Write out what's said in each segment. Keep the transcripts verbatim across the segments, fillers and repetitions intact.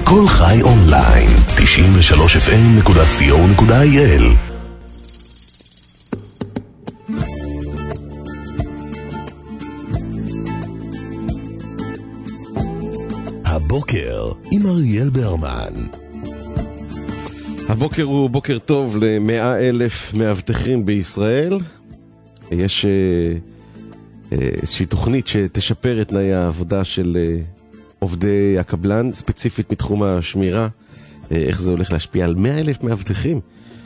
כל חי אונליין, תשעים ושלוש אף אם נקודה סי או נקודה איי אל. הבוקר עם אריאל ברמן. הבוקר הוא בוקר טוב ל-מאה אלף מאבטחים בישראל. יש איזושהי תוכנית שתשפר את תנאי העבודה של עובדי הקבלן, ספציפית מתחום השמירה. איך זה הולך להשפיע על מאה אלף מאבטחים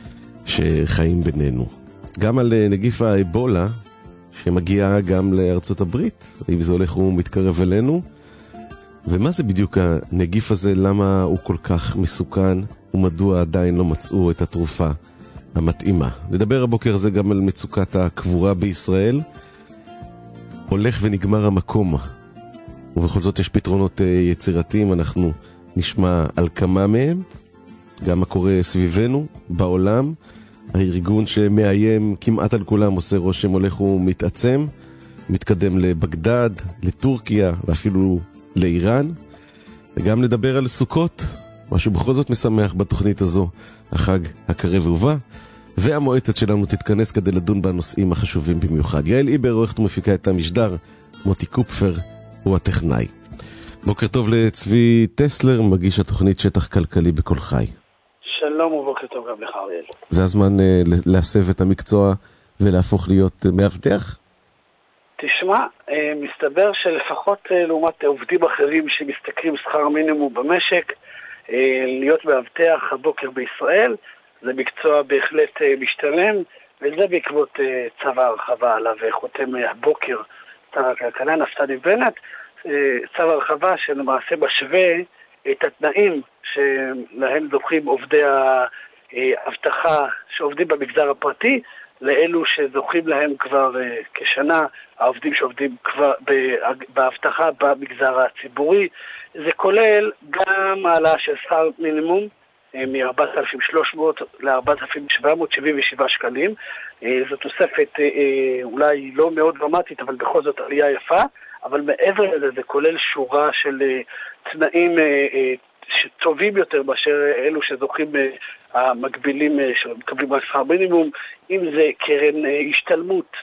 שחיים בינינו. גם על נגיף האבולה שמגיע גם לארצות הברית, אם זה הולך ומתקרב אלינו. ומה זה בדיוק הנגיף הזה, למה הוא כל כך מסוכן ומדוע עדיין לא מצאו את התרופה המתאימה. נדבר הבוקר הזה גם על מצוקת הקבורה בישראל. הולך ונגמר המקום, ובכל זאת יש פתרונות יצירתיים, אנחנו נשמע על כמה מהם, גם מה קורה סביבנו בעולם. הארגון שמאיים כמעט על כולם עושה רושם הולך ומתעצם, מתקדם לבגדד, לטורקיה ואפילו לאיראן. וגם נדבר על סוכות, משהו בכל זאת משמח בתוכנית הזו, החג הקרב ובא, והמועצת שלנו תתכנס כדי לדון בנושאים החשובים במיוחד. יעל איבר עורכת ומפיקה את המשדר, מוטי קופפר הוא הטכנאי. בוקר טוב לצבי טסלר, מגיש התוכנית שטח כלכלי בכל חי. שלום ובוקר טוב גם לך אריאל. זה הזמן uh, להסב את המקצוע ולהפוך להיות uh, מאבטח? תשמע, מסתבר שלפחות לעומת עובדים אחרים שמשתכרים שכר מינימום במשק, להיות מאבטח הבוקר בישראל זה מקצוע בהחלט משתלם, וזה בעקבות צו ההרחבה עליו חותם הבוקר שר הכלכלה נפתלי בנט. צו ההרחבה שלמעשה משווה את התנאים שלהם זוכים עובדי האבטחה שעובדים במגזר הפרטי לאלו שזוכים להם כבר uh, כשנה, העובדים שעובדים כבר בהבטחה במגזר הציבורי. זה כולל גם העלה של שכר מינימום uh, מ-ארבעת אלפים ושלוש מאות ל-ארבעת אלפים שבע מאות שבעים ושבעה שקלים. Uh, זו תוספת uh, uh, אולי לא מאוד דרמטית, אבל בכל זאת עלייה יפה. אבל מעבר לזה זה כולל שורה של uh, תנאים uh, uh, שטובים יותר מאשר אלו שזוכים uh, המקבילים שמקבלים על שכר מינימום, אם זה קרן השתלמות,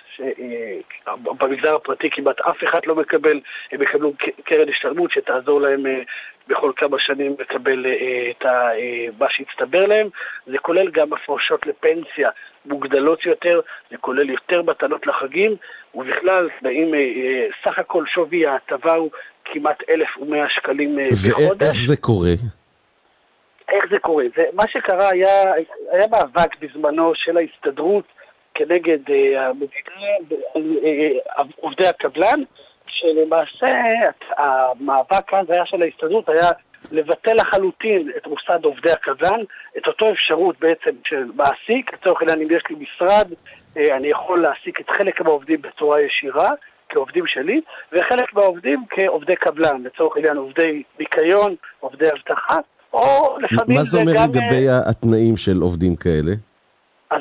במגזר הפרטי כמעט אף אחד לא מקבל, הם מקבלו קרן השתלמות שתעזור להם בכל כמה שנים לקבל את מה שהצטבר להם. זה כולל גם הפרשות לפנסיה מוגדלות יותר, זה כולל יותר מתנות לחגים, ובכלל תנאים, סך הכל שווי ההטבה הוא כמעט אלף ומאה שקלים בחודש. ואיך זה קורה? איך זה קורה? זה, מה שקרה היה, היה מאבק בזמנו של ההסתדרות כנגד uh, המדינה, uh, עובדי הקבלן, שלמעשה המאבק כאן היה של ההסתדרות, היה לבטל לחלוטין את מוסד עובדי הקבלן, את אותו אפשרות בעצם של מעסיק, לצורך העניין אם יש לי משרד, uh, אני יכול להעסיק את חלק מהעובדים בצורה ישירה, כעובדים שלי, וחלק מהעובדים כעובדי קבלן, לצורך העניין עובדי ניקיון, עובדי אבטחה, או לפעמים מה זה אומר לגבי התנאים של עובדים כאלה? אז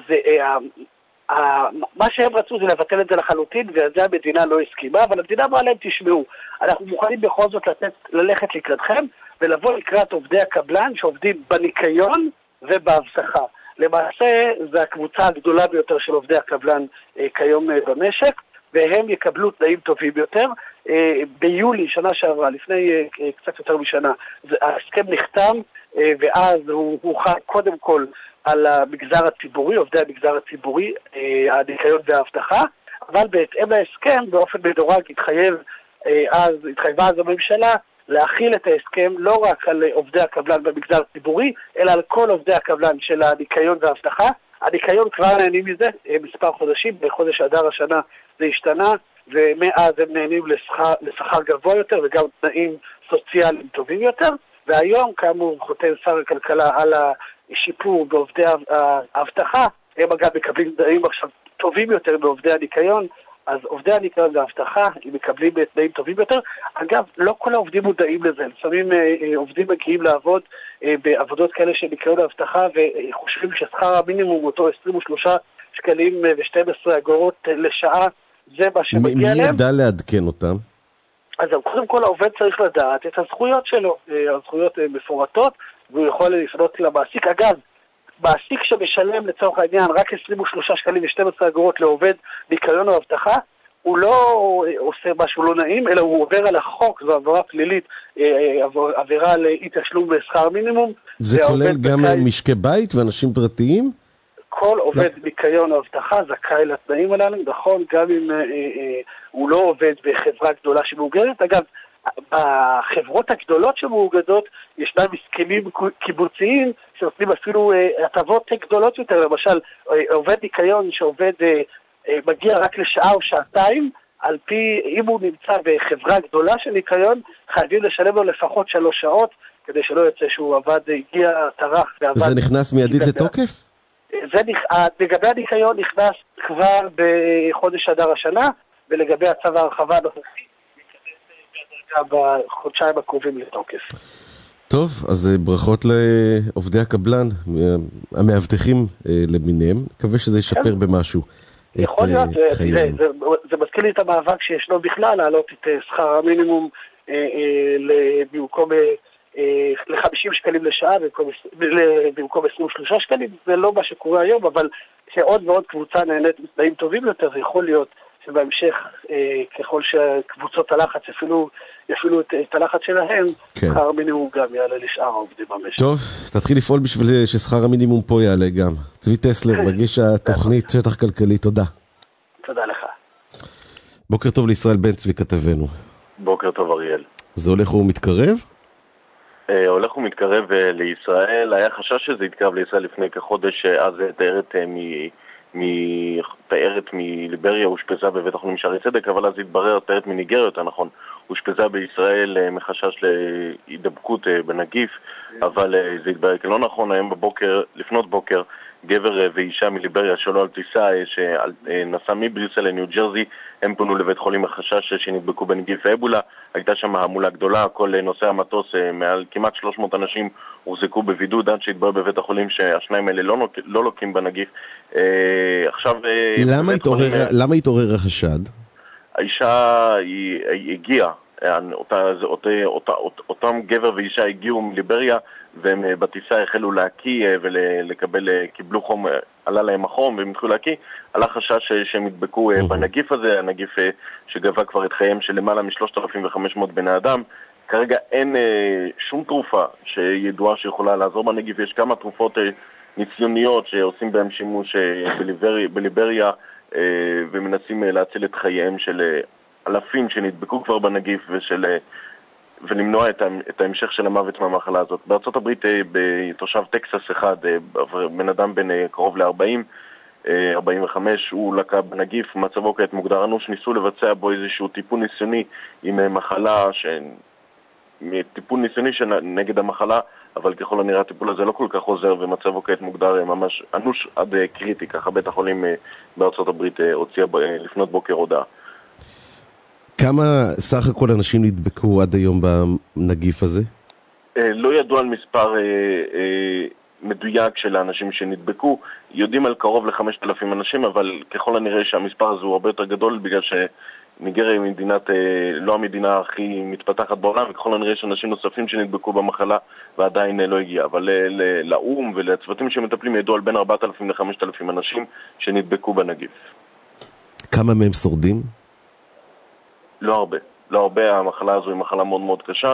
מה שהם רצו זה לבטל את זה לחלוטין, וזה המדינה לא הסכימה, אבל המדינה אמרה להם, תשמעו, אנחנו מוכנים בכל זאת ללכת לקראתכם, ולבוא לקראת עובדי הקבלן שעובדים בניקיון ובאבטחה. למעשה, זו הקבוצה הגדולה ביותר של עובדי הקבלן כיום במשק, והם יקבלו תנאים טובים יותר. ביולי, שנה שעברה, לפני קצת יותר משנה, ההסכם נחתם, ואז הוא הוכן קודם כל על המגזר הציבורי, עובדי המגזר הציבורי, הניקיון והאבטחה, אבל בהתאם להסכם, באופן מדורג, התחייב אז, התחייבה אז הממשלה להכיל את ההסכם לא רק על עובדי הקבלן במגזר הציבורי, אלא על כל עובדי הקבלן של הניקיון והאבטחה. הניקיון כבר נהנים מזה מספר חודשים, בחודש אדר השנה זה השתנה, ומאז הם נהנים לשכר, לשכר גבוה יותר וגם תנאים סוציאליים טובים יותר. והיום כאמור חותם שר הכלכלה על השיפור בעובדי האבטחה, הם אגב מקבלים תנאים עכשיו טובים יותר בעובדי הניקיון, אז עובדי הניקיון והאבטחה הם מקבלים תנאים טובים יותר. אגב, לא כל העובדים מודעים לזה, לפעמים עובדים מגיעים לעבוד בעבודות כאלה של ניקיון והאבטחה וחושבים ששכר המינימום אותו עשרים ושלושה שקלים ו-שתים עשרה אגורות לשעה, זה מה שמגיע להם. מי ידע לעדכן אותם? אז קודם כל העובד צריך לדעת את הזכויות שלו, הזכויות מפורטות, והוא יכול לפנות למעסיק. אגב, מעסיק שמשלם לצורך העניין רק עשרים ושלושה שקלים ו-שתים עשרה אגורות לעובד ניקיון או הבטחה, הוא לא עושה משהו לא נעים, אלא הוא עובר על החוק, זו עבירה פלילית, עבירה על אי תשלום בשכר מינימום. זה כולל גם בקי... משקי בית ואנשים פרטיים? כל עובד ניקיון או הבטחה זכאי לתנאים הללו, נכון, גם אם אה, אה, הוא לא עובד בחברה גדולה שמאוגדת. אגב, בחברות הגדולות שמאוגדות ישנם הסכמים קיבוציים שנותנים אפילו הטבות אה, גדולות יותר. למשל, אה, עובד ניקיון שעובד אה, אה, מגיע רק לשעה או שעתיים, על פי, אם הוא נמצא בחברה גדולה של ניקיון, חייבים לשלם לו לפחות שלוש שעות, כדי שלא יוצא שהוא עבד, הגיע, טרח ועבד. זה נכנס מיידית לתוקף? זה לגבי הניקיון נכנס כבר בחודש אדר השנה, ולגבי הצו ההרחבה הנוכחי ייכנס בחודשיים הקרובים לתוקף. טוב, אז ברכות לעובדי הקבלן, המאבטחים למיניהם, מקווה שזה ישפר במשהו. יכול להיות, זה מזכיר לי את המאבק שישנו בכלל, להעלות את שכר המינימום במקום ל-חמישים שקלים לשעה במקום עשרים ושלושה שקלים. זה לא מה שקורה היום, אבל שעוד ועוד קבוצה נהנית בתנאים טובים יותר, זה יכול להיות שבהמשך, ככל שקבוצות הלחץ יפעילו, יפעילו את, את הלחץ שלהם, כן. שכר המינימום גם יעלה לשאר העובדים במשק. טוב, תתחיל לפעול בשביל ששכר המינימום פה יעלה גם. צבי טסלר, מגיש התוכנית שטח כלכלי, תודה. תודה לך. בוקר טוב לישראל בן צבי כתבנו. בוקר טוב אריאל. זה הולך ומתקרב? הולך ומתקרב לישראל. היה חשש שזה יתקרב לישראל לפני כחודש, אז תיירת מ... תיירת מליבריה הושפזה בבית החולים שערי צדק, אבל אז התברר תיירת מניגריה, יותר נכון, הושפזה בישראל מחשש להידבקות בנגיף, אבל זה התברר כלא נכון. היום בבוקר, לפנות בוקר, גבר ואישה מליבריה שלו על טיסה שנסע מבריסל לניו ג'רזי, הם פונו לבית חולים מחשש שנדבקו בנגיף האבולה. הייתה שם המולה גדולה, כל נוסעי המטוס, מעל כמעט שלוש מאות אנשים הוחזקו בבידוד עד שהתברר בבית החולים שהשניים האלה לא, לא לוקים בנגיף. עכשיו למה התעורר, למה התעורר החשד? האישה היא, היא הגיעה, אותה, אותה, אותה, אותם גבר ואישה הגיעו מליבריה, והם בטיסה החלו להקיא ולקבל, קיבלו חום, עלה להם החום והם התחילו להקיא. עלה חשש שהם ידבקו בנגיף הזה, הנגיף שגבה כבר את חייהם של למעלה מ-שלושת אלפים וחמש מאות בני אדם. כרגע אין שום תרופה שידועה שיכולה לעזור בנגיף. יש כמה תרופות ניסיוניות שעושים בהם שימוש בליבריה, בליבריה ומנסים להציל את חייהם של אלפים שנדבקו כבר בנגיף ושל... ולמנוע את, את ההמשך של המוות מהמחלה הזאת. בארצות הברית, בתושב טקסס אחד, בן אדם בין קרוב ל-ארבעים, ארבעים וחמש, הוא לקה בנגיף, מצבו כעת מוגדר אנוש, ניסו לבצע בו איזשהו טיפול ניסיוני עם מחלה, ש... טיפול ניסיוני נגד המחלה, אבל ככל הנראה הטיפול הזה לא כל כך עוזר, ומצבו כעת מוגדר ממש אנוש עד קריטי. ככה בית החולים בארצות הברית הוציאה לפנות בוקר הודעה. כמה סך הכל אנשים נדבקו עד היום בנגיף הזה? לא ידוע על מספר מדויק של האנשים שנדבקו. יודעים על קרוב ל-חמשת אלפים אנשים, אבל ככל הנראה שהמספר הזה הוא הרבה יותר גדול, בגלל שניגריה היא מדינת, לא המדינה הכי מתפתחת בעולם, וככל הנראה יש אנשים נוספים שנדבקו במחלה ועדיין לא הגיע. אבל לאום ולצוותים שמטפלים ידעו על בין ארבעת אלפים ל-חמשת אלפים אנשים שנדבקו בנגיף. כמה מהם שורדים? לא הרבה. לא הרבה. המחלה הזו היא מחלה מאוד מאוד קשה,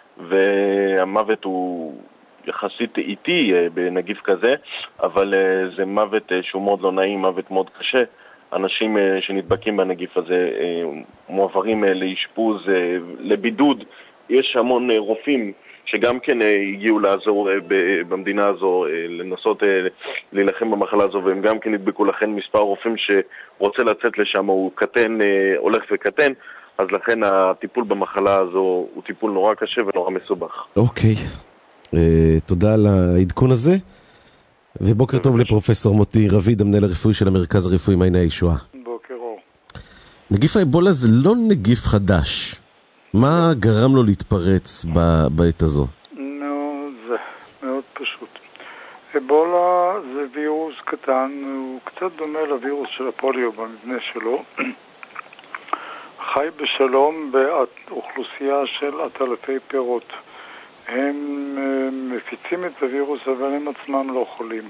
והמוות הוא יחסית איטי בנגיף כזה, אבל זה מוות שהוא מאוד לא נעים, מוות מאוד קשה. אנשים שנדבקים בנגיף הזה מועברים לאשפוז, לבידוד. יש המון רופאים שגם כן הגיעו לעזור במדינה הזו, לנסות להילחם במחלה הזו, והם גם כן נדבקו. לכן מספר רופאים שרוצה לצאת לשם הוא קטן, הולך וקטן, אז לכן הטיפול במחלה הזו הוא טיפול נורא קשה ונורא מסובך. אוקיי, תודה על העדכון הזה, ובוקר טוב לפרופסור מוטי רביד, המנהל הרפואי של המרכז הרפואי מעייני הישועה. בוקר אור. נגיף האבולה זה לא נגיף חדש. מה גרם לו להתפרץ בעת הזו? נו, זה מאוד פשוט. אבולה זה וירוס קטן, הוא קצת דומה לווירוס של הפוליו במבנה שלו. חי בשלום באוכלוסייה של עטלפי פירות. הם מפיצים את הווירוס, אבל הם עצמם לא חולים.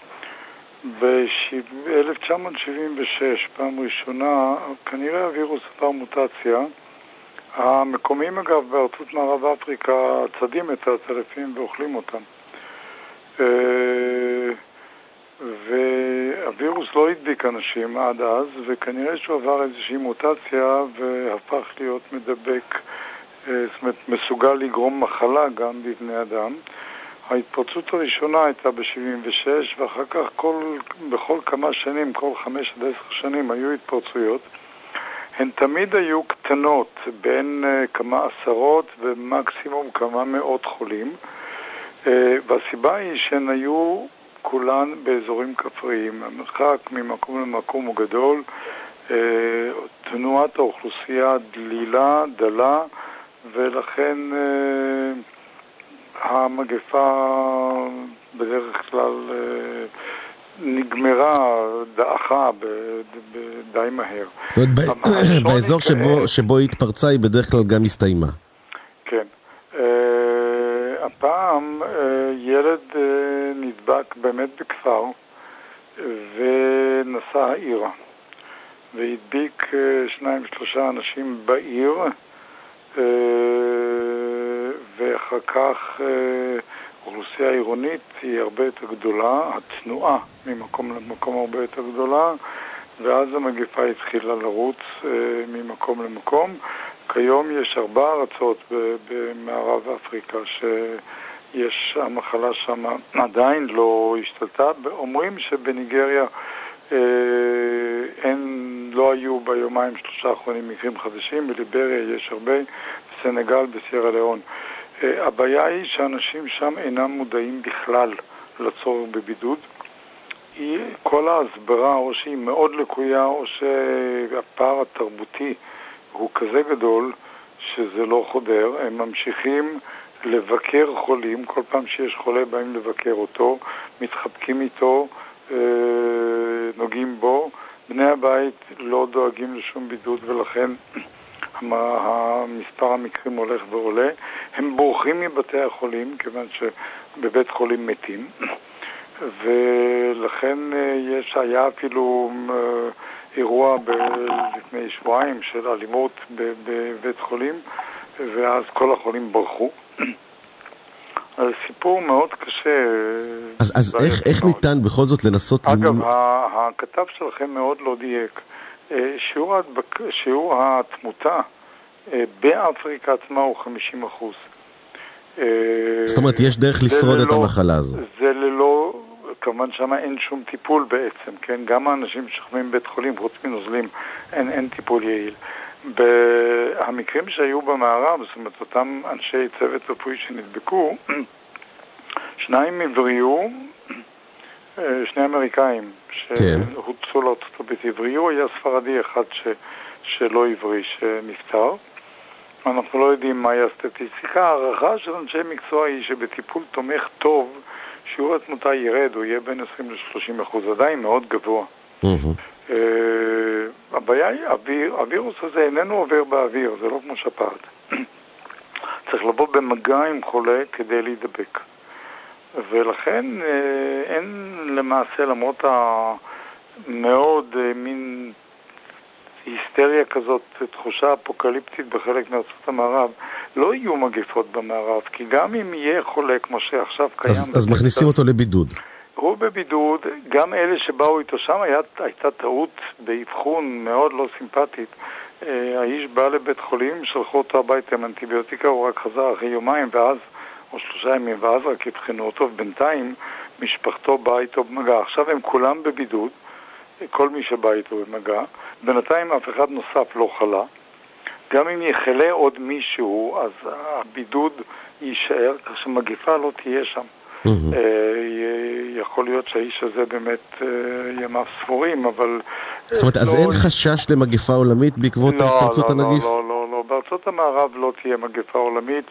ב-אלף תשע מאות שבעים ושש, פעם ראשונה, כנראה הווירוס עבר מוטציה. המקומיים, אגב, בארצות מערב אפריקה צדים את העטלפים ואוכלים אותם. והווירוס לא הדביק אנשים עד אז, וכנראה שהוא עבר איזושהי מוטציה והפך להיות מדבק, זאת אומרת, מסוגל לגרום מחלה גם בבני אדם. ההתפרצות הראשונה הייתה ב-שבעים ושש, ואחר כך כל, בכל כמה שנים, כל חמש עד עשר שנים היו התפרצויות. הן תמיד היו קטנות, בין uh, כמה עשרות ומקסימום כמה מאות חולים, uh, והסיבה היא שהן היו כולן באזורים כפריים. המרחק ממקום למקום הוא גדול, uh, תנועת האוכלוסייה דלילה, דלה, ולכן uh, המגפה בדרך כלל uh, נגמרה, דעכה די מהר. זאת אומרת, באזור שבו היא התפרצה היא בדרך כלל גם הסתיימה. כן. הפעם ילד נדבק באמת בכפר ונסע העירה והדביק שניים שלושה אנשים בעיר, ואחר כך האוכלוסייה העירונית היא הרבה יותר גדולה, התנועה ממקום למקום הרבה יותר גדולה, ואז המגפה התחילה לרוץ אה, ממקום למקום. כיום יש ארבע ארצות במערב אפריקה שיש המחלה שם עדיין לא השתלטה. אומרים שבניגריה אה, אין, לא היו ביומיים שלושה האחרונים מקרים חדשים, בליבריה יש הרבה, בסנגל, בסיירה ליאון. הבעיה היא שאנשים שם אינם מודעים בכלל לצורך בבידוד. היא, כל ההסברה, או שהיא מאוד לקויה, או שהפער התרבותי הוא כזה גדול שזה לא חודר. הם ממשיכים לבקר חולים, כל פעם שיש חולה באים לבקר אותו, מתחבקים איתו, נוגעים בו. בני הבית לא דואגים לשום בידוד, ולכן המספר המקרים הולך ועולה. הם בורחים מבתי החולים, כיוון שבבית חולים מתים, ולכן יש, היה אפילו אירוע ב- לפני שבועיים של אלימות בבית חולים, ואז כל החולים ברחו. אז סיפור מאוד קשה. אז, אז איך, איך ניתן בכל זאת לנסות... אגב, למ... הכתב שלכם מאוד לא דייק. שיעור, הדבק... שיעור התמותה באפריקה עצמה הוא חמישים אחוז. זאת אומרת, יש דרך לשרוד ללא, את המחלה הזו. זה ללא, כמובן שמה אין שום טיפול בעצם, כן? גם האנשים ששכבים בבית חולים, חוץ מנוזלים, אין, אין טיפול יעיל. במקרים שהיו במערב, זאת אומרת, אותם אנשי צוות רפואי שנדבקו, שניים הבריאו, שני אמריקאים שהוצאו לארצות הברית הבריאו, היה ספרדי אחד ש, שלא הבריא, שנפטר. אנחנו לא יודעים מהי הסטטיסטיקה. הערכה של אנשי מקצוע היא שבטיפול תומך טוב, שיעור התמותה ירד, הוא יהיה בין עשרים עד שלושים אחוז, עדיין מאוד גבוה. Uh, הבעיה היא, האוויר, הווירוס הזה איננו עובר באוויר, זה לא כמו שפעת. צריך לבוא במגע עם חולה כדי להידבק. ולכן uh, אין למעשה, למרות המאוד uh, מין היסטריה כזאת, תחושה אפוקליפטית בחלק מארצות המערב, לא יהיו מגפות במערב, כי גם אם יהיה חולה כמו שעכשיו קיים... אז, אז מכניסים אותו לבידוד. הוא בבידוד, גם אלה שבאו איתו שם, היה, הייתה טעות באבחון מאוד לא סימפטית. האיש בא לבית חולים, שלחו אותו הביתה עם אנטיביוטיקה, הוא רק חזר אחרי יומיים ואז, או שלושה ימים, ואז רק הבחינו אותו, ובינתיים משפחתו באה איתו במגע. עכשיו הם כולם בבידוד, כל מי שבא איתו במגע. בינתיים אף אחד נוסף לא חלה. גם אם יחלה עוד מישהו, אז הבידוד יישאר, כך שמגיפה לא תהיה שם. Mm-hmm. יכול להיות שהאיש הזה באמת ימיו ספורים, אבל... זאת אומרת, אז אין חשש למגיפה עולמית בעקבות התפרצות הנגיף? לא, לא, לא. בארצות המערב לא תהיה מגיפה עולמית.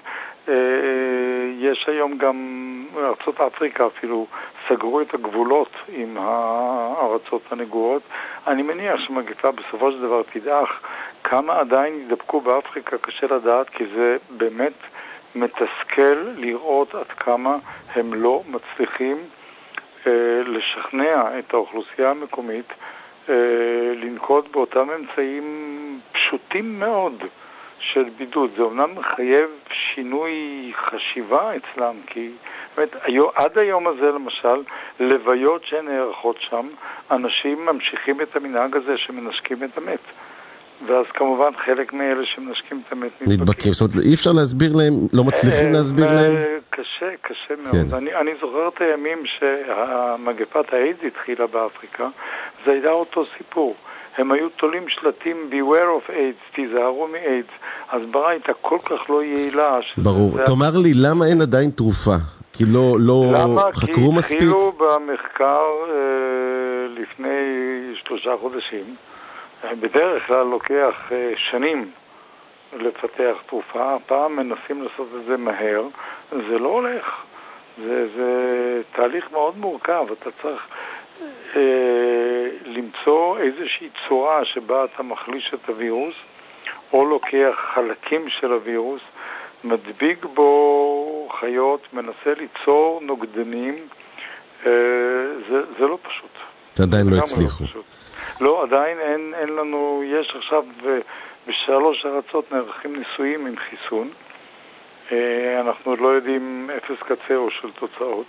יש היום גם, ארצות אפריקה אפילו, סגרו את הגבולות עם הארצות הנגועות. אני מניח שמגיפה בסופו של דבר תדעך. כמה עדיין ידבקו באפריקה קשה לדעת, כי זה באמת מתסכל לראות עד כמה הם לא מצליחים אה, לשכנע את האוכלוסייה המקומית אה, לנקוט באותם אמצעים פשוטים מאוד של בידוד. זה אומנם מחייב שינוי חשיבה אצלם, כי באמת, עד היום הזה למשל, לוויות שנערכות שם, אנשים ממשיכים את המנהג הזה שמנשקים את המת. ואז כמובן חלק מאלה שמנשקים את המת נדבקים. זאת אומרת, אי אפשר להסביר להם, לא מצליחים להסביר להם? קשה, קשה מאוד. אני, אני זוכר את הימים שהמגפת האיידס התחילה באפריקה, זה היה אותו סיפור. הם היו תולים שלטים beware of AIDS, תיזהרו מ-AIDS. ההסברה הייתה כל כך לא יעילה. ברור. תאמר לי, למה אין עדיין תרופה? כי לא, לא חקרו מספיק? למה? כי התחילו במחקר אה, לפני שלושה חודשים. בדרך כלל לוקח אה, שנים לפתח תרופה. הפעם מנסים לעשות את זה מהר. זה לא הולך. זה, זה תהליך מאוד מורכב. אתה צריך אה, למצוא איזושהי צורה שבה אתה מחליש את הווירוס, או לוקח חלקים של הווירוס, מדביק בו חיות, מנסה ליצור נוגדנים. אה, זה, זה לא פשוט. זה עדיין לא הצליחו. לא, לא, עדיין אין, אין לנו, יש עכשיו בשלוש ארצות נערכים ניסויים עם חיסון. אה, אנחנו עוד לא יודעים אפס קצהו של תוצאות.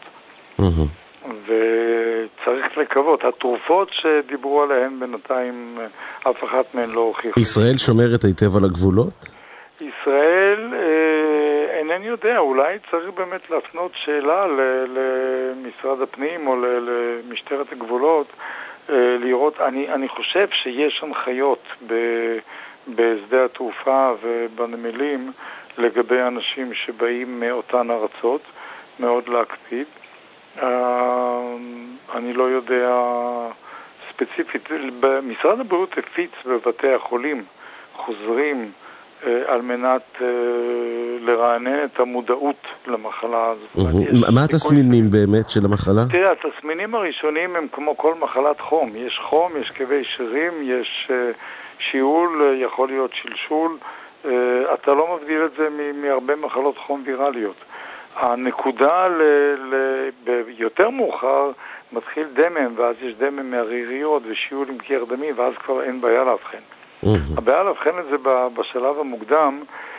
וצריך לקוות. התרופות שדיברו עליהן בינתיים, אף אחת מהן לא הוכיחה. ישראל שומרת היטב על הגבולות? ישראל, אה, אינני יודע, אולי צריך באמת להפנות שאלה למשרד הפנים או למשטרת הגבולות, אה, לראות, אני, אני חושב שיש הנחיות ב, בשדה התעופה ובנמלים לגבי אנשים שבאים מאותן ארצות, מאוד להקפיד. Uh, אני לא יודע ספציפית. משרד הבריאות הפיץ בבתי החולים חוזרים uh, על מנת uh, לרענן את המודעות למחלה הזאת. Uh-huh. מה התסמינים באמת של המחלה? תראה, התסמינים הראשונים הם כמו כל מחלת חום. יש חום, יש כאבי שרירים, יש uh, שיעול, יכול להיות שלשול. Uh, אתה לא מבדיל את זה מ- מהרבה מחלות חום וירליות. הנקודה ל, ל, ביותר מאוחר מתחיל דמם, ואז יש דמם מהריריות ושיעול עם קיר דמי, ואז כבר אין בעיה להבחן. Mm-hmm. הבעיה להבחן את זה בשלב המוקדם,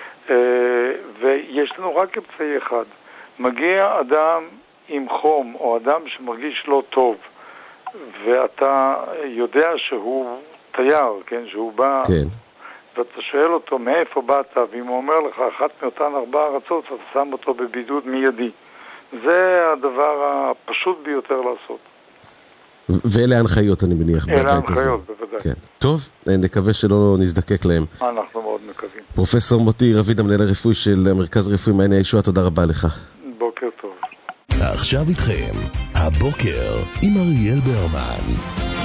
ויש לנו רק אמצעי אחד. מגיע אדם עם חום, או אדם שמרגיש לא טוב, ואתה יודע שהוא תייר, כן, שהוא בא... כן. ואתה שואל אותו מאיפה באת, ואם הוא אומר לך אחת מאותן ארבע ארצות, אתה שם אותו בבידוד מיידי. זה הדבר הפשוט ביותר לעשות. ואלה ההנחיות, אני מניח. אלה ההנחיות, בוודאי. כן. טוב, נקווה שלא נזדקק להם. אנחנו מאוד מקווים. פרופסור מוטי רביד, המנהל הרפואי של המרכז הרפואי מעייני הישועה, תודה רבה לך. בוקר טוב. עכשיו איתכם, הבוקר עם אריאל ברמן.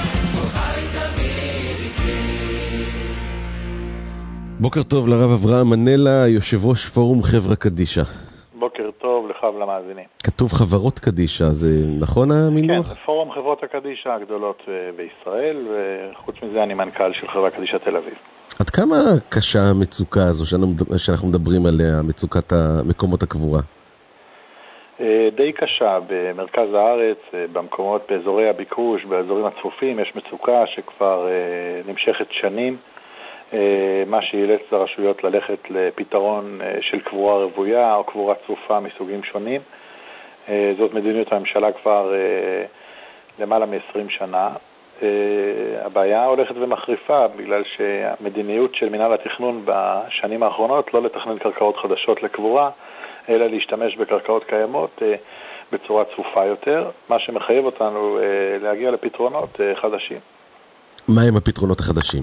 בוקר טוב לרב אברהם מנלה, יושב ראש פורום חברה קדישה. בוקר טוב לך ולמאזינים. כתוב חברות קדישה, זה נכון המינוח? כן, פורום חברות הקדישה הגדולות בישראל, וחוץ מזה אני מנכ"ל של חברה קדישה תל אביב. עד כמה קשה המצוקה הזו שאנחנו מדברים עליה, מצוקת מקומות הקבורה? די קשה. במרכז הארץ, במקומות, באזורי הביקוש, באזורים הצפופים, יש מצוקה שכבר נמשכת שנים. מה שאילץ לרשויות ללכת לפתרון של קבורה רוויה או קבורה צפופה מסוגים שונים. זאת מדיניות הממשלה כבר למעלה מ-עשרים שנה. הבעיה הולכת ומחריפה בגלל שהמדיניות של מינהל התכנון בשנים האחרונות לא לתכנן קרקעות חדשות לקבורה, אלא להשתמש בקרקעות קיימות בצורה צפופה יותר, מה שמחייב אותנו להגיע לפתרונות חדשים. מה הם הפתרונות החדשים?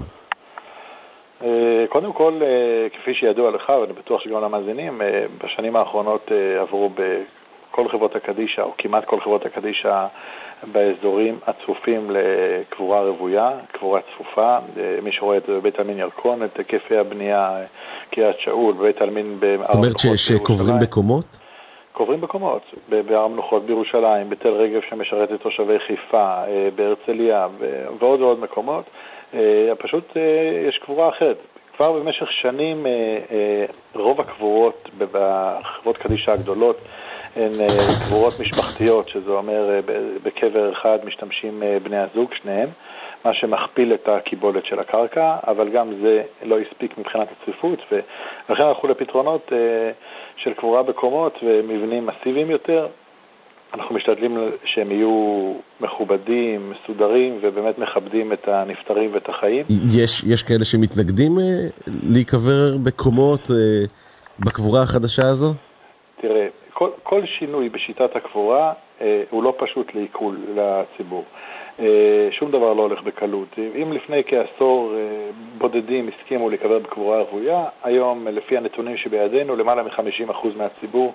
קודם כל, כפי שידוע לך, ואני בטוח שגם למאזינים, בשנים האחרונות עברו בכל חברות הקדישה, או כמעט כל חברות הקדישה, באזורים הצפופים לקבורה רוויה, קבורה צפופה. מי שרואה את זה בבית אלמין ירקון, את היקפי הבנייה, קריית שאול, בבית אלמין בהר זאת אומרת שקוברים בקומות? קוברים בקומות, בהר המנוחות בירושלים, בתל רגב שמשרת את תושבי חיפה, בהרצליה ועוד ועוד מקומות. פשוט יש קבורה אחרת, כבר במשך שנים רוב הקבורות בחברות קדישא הגדולות הן קבורות משפחתיות, שזה אומר בקבר אחד משתמשים בני הזוג, שניהם, מה שמכפיל את הקיבולת של הקרקע, אבל גם זה לא הספיק מבחינת הצפיפות, ולכן הלכו לפתרונות של קבורה בקומות ומבנים מסיביים יותר. אנחנו משתדלים שהם יהיו מכובדים, מסודרים, ובאמת מכבדים את הנפטרים ואת החיים. יש, יש כאלה שמתנגדים אה, להיקבר בקומות אה, בקבורה החדשה הזו? תראה, כל, כל שינוי בשיטת הקבורה אה, הוא לא פשוט לעיכול לציבור. אה, שום דבר לא הולך בקלות. אם לפני כעשור אה, בודדים הסכימו להיקבר בקבורה רוויה, היום לפי הנתונים שבידינו, למעלה מ-חמישים אחוז מהציבור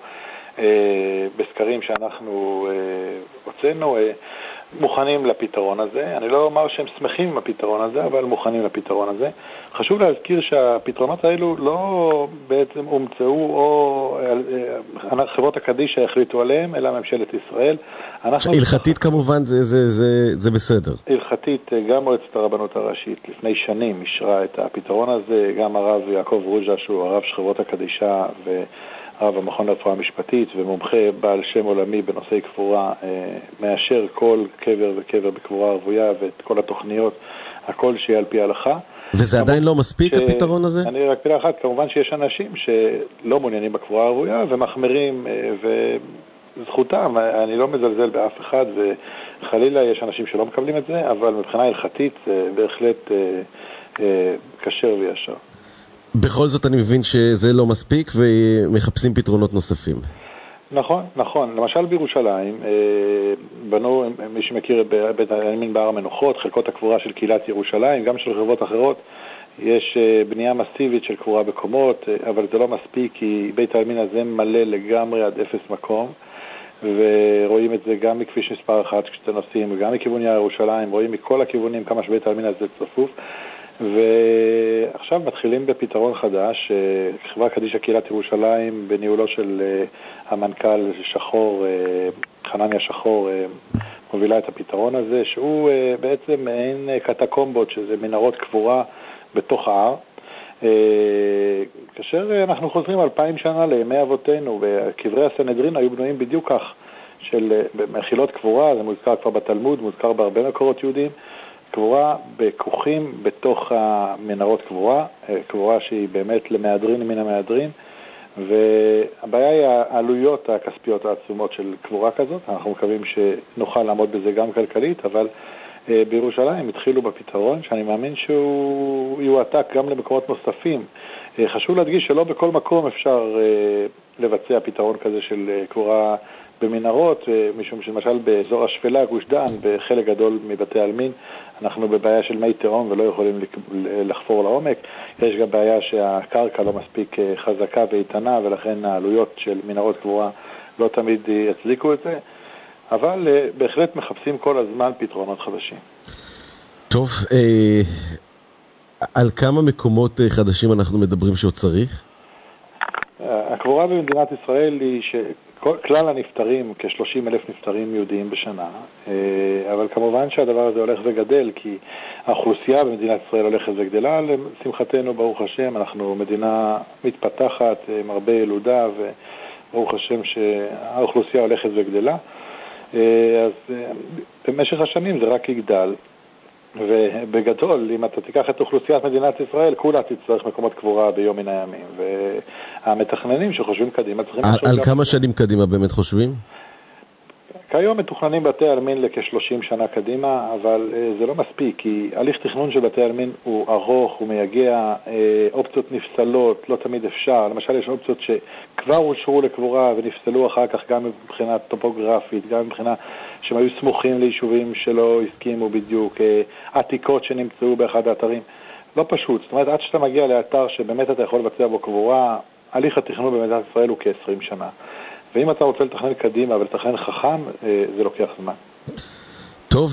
בסקרים שאנחנו הוצאנו, מוכנים לפתרון הזה. אני לא אומר שהם שמחים עם הפתרון הזה, אבל מוכנים לפתרון הזה. חשוב להזכיר שהפתרונות האלו לא בעצם הומצאו או חברות הקדישא החליטו עליהם, אלא ממשלת ישראל. הלכתית כמובן זה, זה, זה, זה בסדר. הלכתית, גם מועצת הרבנות הראשית לפני שנים אישרה את הפתרון הזה, גם הרב יעקב רוז'ה, שהוא הרב של חברות הקדישא ו הרב המכון לרפואה משפטית ומומחה בעל שם עולמי בנושאי קבורה, מאשר כל קבר וקבר בקבורה רוויה ואת כל התוכניות, הכל שיהיה על פי ההלכה. וזה עדיין לא מספיק הפתרון הזה? אני רק פילה אחת, כמובן שיש אנשים שלא מעוניינים בקבורה רוויה ומחמרים וזכותם, אני לא מזלזל באף אחד וחלילה יש אנשים שלא מקבלים את זה, אבל מבחינה הלכתית זה בהחלט כשר וישר. בכל זאת אני מבין שזה לא מספיק ומחפשים פתרונות נוספים. נכון, נכון. למשל בירושלים, בנו, מי שמכיר בית העלמין בהר המנוחות, חלקות הקבורה של קהילת ירושלים, גם של חברות אחרות, יש בנייה מסיבית של קבורה בקומות, אבל זה לא מספיק כי בית העלמין הזה מלא לגמרי עד אפס מקום, ורואים את זה גם מכביש מספר אחת כשאתם נוסעים, וגם מכיוון ירושלים, רואים מכל הכיוונים כמה שבית העלמין הזה צפוף. ועכשיו מתחילים בפתרון חדש, חברה קדישא קהילת ירושלים בניהולו של המנכ"ל שחור, חנניה שחור, מובילה את הפתרון הזה, שהוא בעצם אין קטקומבות, שזה מנהרות קבורה בתוך ההר. כאשר אנחנו חוזרים אלפיים שנה לימי אבותינו, וקברי הסנהדרין היו בנויים בדיוק כך, של מחילות קבורה, זה מוזכר כבר בתלמוד, מוזכר בהרבה מקורות יהודיים, קבורה בכוכים בתוך המנהרות קבורה, קבורה שהיא באמת למהדרין מן המהדרין, והבעיה היא העלויות הכספיות העצומות של קבורה כזאת. אנחנו מקווים שנוכל לעמוד בזה גם כלכלית, אבל בירושלים התחילו בפתרון שאני מאמין שהוא יועתק גם למקומות נוספים. חשוב להדגיש שלא בכל מקום אפשר לבצע פתרון כזה של קבורה במנהרות, משום שלמשל באזור השפלה, גוש דן, בחלק גדול מבתי העלמין, אנחנו בבעיה של מי תהום ולא יכולים לחפור לעומק. יש גם בעיה שהקרקע לא מספיק חזקה ואיתנה, ולכן העלויות של מנהרות קבורה לא תמיד יצדיקו את זה, אבל בהחלט מחפשים כל הזמן פתרונות חדשים. טוב, אה, על כמה מקומות חדשים אנחנו מדברים שעוד צריך? הקבורה במדינת ישראל היא ש... כלל הנפטרים, כ-שלושים אלף נפטרים יהודיים בשנה, אבל כמובן שהדבר הזה הולך וגדל, כי האוכלוסייה במדינת ישראל הולכת וגדלה, לשמחתנו, ברוך השם, אנחנו מדינה מתפתחת, עם הרבה ילודה, וברוך השם שהאוכלוסייה הולכת וגדלה, אז במשך השנים זה רק יגדל, ובגדול, אם אתה תיקח את אוכלוסיית מדינת ישראל, כולה תצטרך מקומות קבורה ביום מן הימים, והמתכננים שחושבים קדימה צריכים... על, על כמה שנים קדימה באמת חושבים? כיום מתוכננים בתי העלמין לכ-שלושים שנה קדימה, אבל uh, זה לא מספיק, כי הליך תכנון של בתי העלמין הוא ארוך, הוא מייגע, uh, אופציות נפסלות, לא תמיד אפשר. למשל, יש אופציות שכבר אושרו לקבורה ונפסלו אחר כך גם מבחינה טופוגרפית, גם מבחינה שהם היו סמוכים ליישובים שלא הסכימו בדיוק, uh, עתיקות שנמצאו באחד האתרים. לא פשוט, זאת אומרת, עד שאתה מגיע לאתר שבאמת אתה יכול לבצע בו קבורה, הליך התכנון במדינת ישראל הוא כ-עשרים שנה. ואם אתה רוצה לתכנן קדימה ולתכנן חכם, זה לוקח זמן. טוב,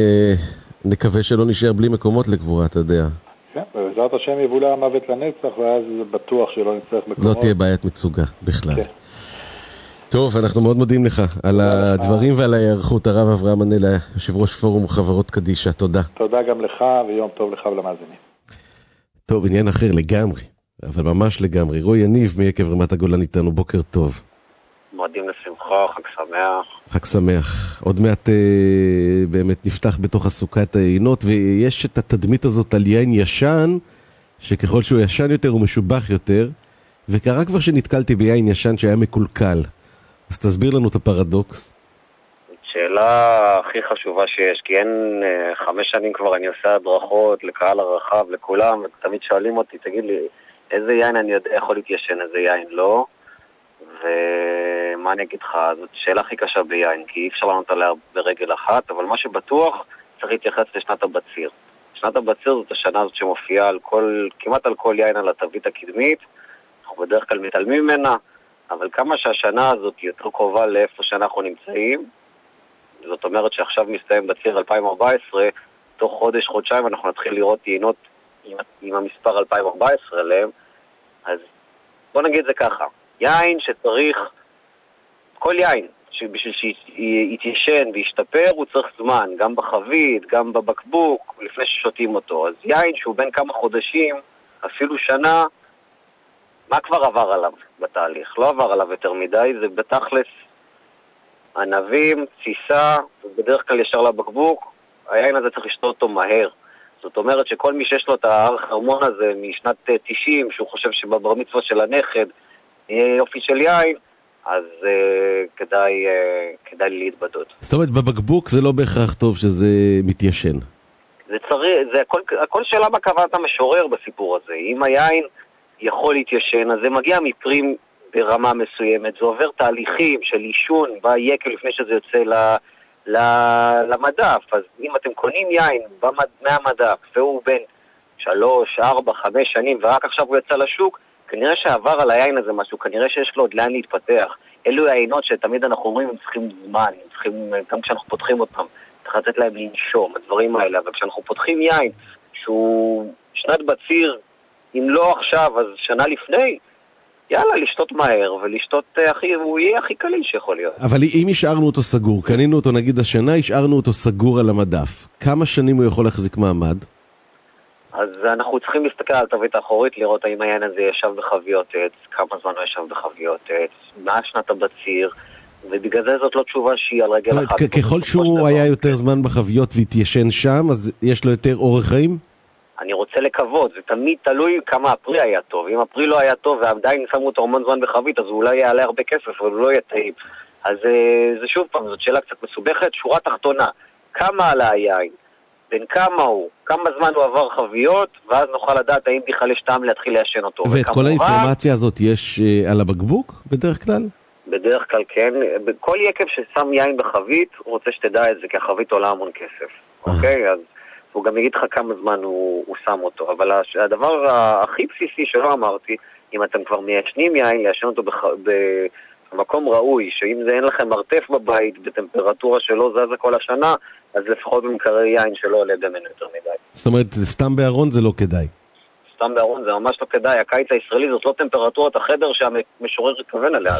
נקווה שלא נשאר בלי מקומות לקבורה, אתה יודע. כן, ובעזרת השם יבולה המוות לנצח, ואז בטוח שלא נצטרך מקומות. לא תהיה בעיית מצוגה בכלל. כן. טוב, אנחנו מאוד מודים לך על הדברים ועל ההיערכות. הרב אברהם מנלה, יושב ראש פורום חברות קדישא, תודה. תודה גם לך, ויום טוב לך ולמאזינים. טוב, עניין אחר לגמרי, אבל ממש לגמרי. רוי יניב מיקב רמת הגולן איתנו, בוקר טוב. מועדים לשמחה, חג שמח. חג שמח. עוד מעט אה, באמת נפתח בתוך הסוכה את העינות, ויש את התדמית הזאת על יין ישן, שככל שהוא ישן יותר הוא משובח יותר, וקרה כבר שנתקלתי ביין ישן שהיה מקולקל. אז תסביר לנו את הפרדוקס. שאלה הכי חשובה שיש, כי אין חמש שנים כבר אני עושה הדרכות לקהל הרחב, לכולם, ותמיד שואלים אותי, תגיד לי, איזה יין אני יודע יכול להתיישן, איזה יין לא, ומה אני אגיד לך, זאת שאלה הכי קשה ביין, כי אי אפשר לענות עליה ברגל אחת, אבל מה שבטוח צריך להתייחס לשנת הבציר. שנת הבציר זאת השנה הזאת שמופיעה על כל, כמעט על כל יין על התווית הקדמית, אנחנו בדרך כלל מתעלמים ממנה, אבל כמה שהשנה הזאת יותר קרובה לאיפה שאנחנו נמצאים, זאת אומרת שעכשיו מסתיים בציר אלפיים וארבע עשרה, תוך חודש, חודשיים אנחנו נתחיל לראות יינות עם, עם המספר אלפיים וארבע עשרה עליהם, אז בוא נגיד זה ככה, יין שצריך, כל יין שבשביל שיתיישן וישתפר הוא צריך זמן, גם בחבית, גם בבקבוק, לפני ששותים אותו, אז יין שהוא בין כמה חודשים, אפילו שנה, מה כבר עבר עליו בתהליך? לא עבר עליו יותר מדי, זה בתכלס ענבים, ציסה, בדרך כלל ישר לבקבוק, היין הזה צריך לשתות אותו מהר. זאת אומרת שכל מי שיש לו את ההרמון הזה משנת תשעים, שהוא חושב שבבר מצווה של הנכד יהיה יופי של יין, אז uh, כדאי, uh, כדאי להתבדות. זאת אומרת, בבקבוק זה לא בהכרח טוב שזה מתיישן. זה צריך, זה הכל, הכל שאלה מה כוונת המשורר בסיפור הזה. אם היין יכול להתיישן, אז זה מגיע מפרים ברמה מסוימת, זה עובר תהליכים של אישון ביקב לפני שזה יוצא ל, ל, למדף. אז אם אתם קונים יין במד, מהמדף והוא בין שלוש, ארבע, חמש שנים ורק עכשיו הוא יצא לשוק, כנראה שעבר על היין הזה משהו, כנראה שיש לו עוד לאן להתפתח. אלו העינות שתמיד אנחנו אומרים הם צריכים זמן, הם צריכים, גם כשאנחנו פותחים אותם, צריך לתת להם לנשום, הדברים האלה, אבל כשאנחנו פותחים יין שהוא שנת בציר, אם לא עכשיו אז שנה לפני, יאללה, לשתות מהר, ולשתות הכי, הוא יהיה הכי קליל שיכול להיות. אבל אם השארנו אותו סגור, קנינו אותו נגיד השנה, השארנו אותו סגור על המדף, כמה שנים הוא יכול להחזיק מעמד? אז אנחנו צריכים להסתכל על התווית האחורית, לראות האם העין הזה ישב בחביות עץ, כמה זמן הוא ישב בחביות עץ, מה שנת הבציר, ובגלל זה זאת לא תשובה שהיא על רגל אחת. ככל שהוא היה יותר זמן בחביות והתיישן שם, אז יש לו יותר אורך חיים? אני רוצה לקוות, זה תמיד תלוי כמה הפרי היה טוב. אם הפרי לא היה טוב ועדיין שמו אותו המון זמן בחבית, אז הוא אולי יעלה הרבה כסף, אבל הוא לא יהיה טעים. אז זה שוב פעם, זאת שאלה קצת מסובכת. שורה תחתונה, כמה עלה היין? בין כמה הוא? כמה זמן הוא עבר חביות? ואז נוכל לדעת האם בכלל יש טעם להתחיל ליישן אותו. ואת כל האינפורמציה הזאת יש על הבקבוק בדרך כלל? בדרך כלל כן. כל יקב ששם יין בחבית, הוא רוצה שתדע את זה, כי החבית עולה המון כסף. אוקיי? אז הוא גם יגיד לך כמה זמן הוא, הוא שם אותו. אבל הדבר הכי בסיסי שלא אמרתי, אם אתם כבר מיישנים יין, ליישן אותו בח... במקום ראוי, שאם זה אין לכם מרתף בבית, בטמפרטורה שלא זזה כל השנה, אז לפחות במקרה יין שלא עולה דמן יותר מדי. זאת אומרת, סתם בארון זה לא כדאי. סתם בארון זה ממש לא כדאי. הקיץ הישראלי זאת לא טמפרטורת החדר שהמשורר התכוון עליה.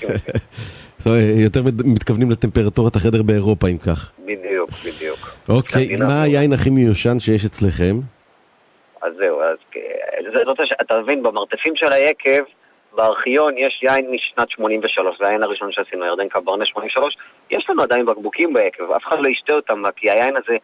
זאת אומרת, יותר מתכוונים לטמפרטורת החדר באירופה, אם כך. בדיוק, בדיוק. אוקיי, מה היין הכי מיושן שיש אצלכם? אז זהו, אז אתה מבין, במרתפים של היקב, בארכיון יש יין משנת שמונים ושלוש, זה היין הראשון שעשינו, ירדן קברנה שמונים ושלוש, יש לנו עדיין בקבוקים ביקב, אף אחד לא ישתה אותם, כי היין הזה